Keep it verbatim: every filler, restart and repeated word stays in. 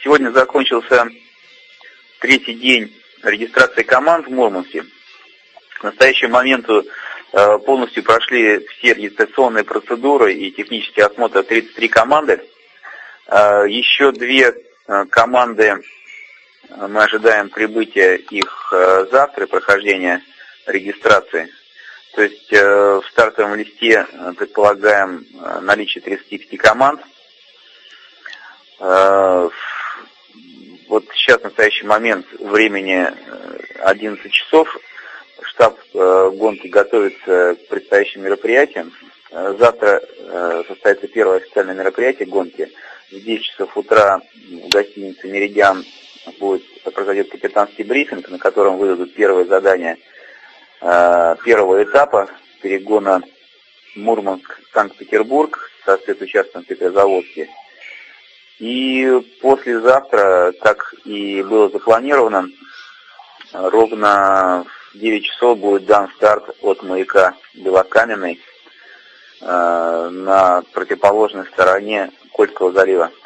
Сегодня закончился третий день регистрации команд в Мурманске. К настоящему моменту полностью прошли все регистрационные процедуры и технический осмотр тридцать три команды. Еще две команды мы ожидаем прибытия их завтра, прохождения регистрации. То есть в стартовом листе предполагаем наличие тридцати пяти команд. Вот сейчас, в настоящий момент, времени одиннадцать часов. Штаб гонки готовится к предстоящим мероприятиям. Завтра состоится первое официальное мероприятие гонки. В десять часов утра в гостинице «Меридиан» будет произойдет капитанский брифинг, на котором выдадут первые задания первого этапа перегона Мурманск-Санкт-Петербург со спецучастком в Петрозаводске. И послезавтра, как и было запланировано, ровно в девять часов будет дан старт от маяка Белокаменный э, на противоположной стороне Кольского залива.